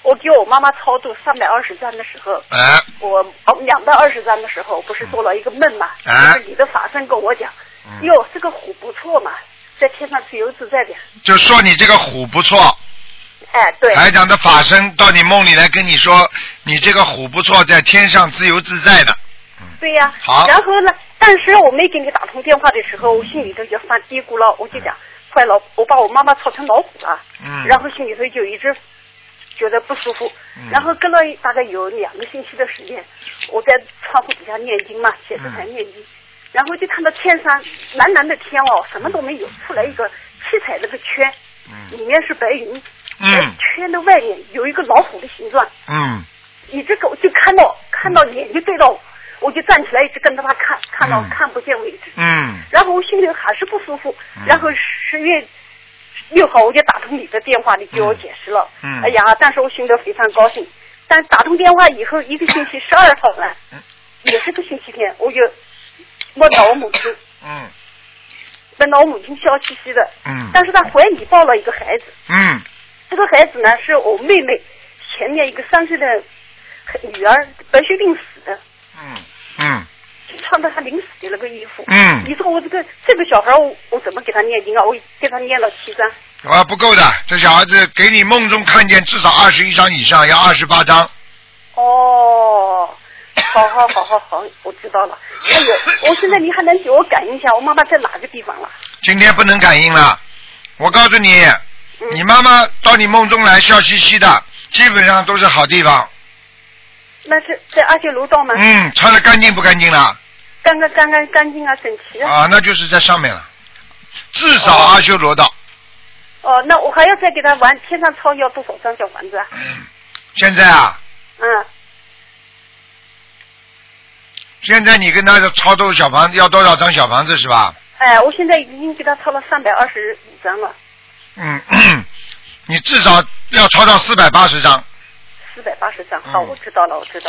我给我妈妈超度320张的时候，我220张的时候，不是做了一个梦嘛？就是你的法身跟我讲，哟，这个虎不错嘛，在天上自由自在的。 就说你这个虎不错。 对。 台长的法身到你梦里来跟你说，你这个虎不错，在天上自由自在的。 对呀。 好。 然后呢？但是我没给你打通电话的时候，我心里头就犯嘀咕了，我就讲，坏了，我把我妈妈操成老虎了。然后心里头就一直觉得不舒服。然后隔了大概有2个星期的时间，我在窗户底下念经嘛，写字台念经，然后就看到天上蓝蓝的天哦，什么都没有，出来一个七彩那个圈，里面是白云，圈的外面有一个老虎的形状。一直我就看到脸就对到我就站起来一直跟着他看到看不见为止。然后我心里还是不舒服。然后10月6号我就打通你的电话，你给我解释了。哎呀，但是我心里非常高兴。但打通电话以后1个星期12号了，也是个星期天，我就梦到我母亲。梦到我母亲笑嘻嘻的。但是她怀里抱了一个孩子。这个孩子呢是我妹妹前面一个3岁的女儿白血病死的。穿着他临死的那个衣服。你说我这个小孩我怎么给他念经啊？我给他念了7章。 不够的，这小孩子给你梦中看见至少21章以上，要28章。 好，我知道了。哎呦，我现在你还能给我感应一下，我妈妈在哪个地方了？ 今天不能感应了，我告诉你，你妈妈到你梦中来笑嘻嘻的，基本上都是好地方。 那是在阿修罗道吗？ 穿得干净不干净了？ 干净啊，整齐啊。那就是在上面了，至少阿修罗道。 那我还要再给他玩天上超要多少张小房子啊？ 现在啊？现在你跟他超多小房子要多少张小房子是吧？ 我现在已经给他超了325张了。 你至少要超到480张。 480张，好，我知道了。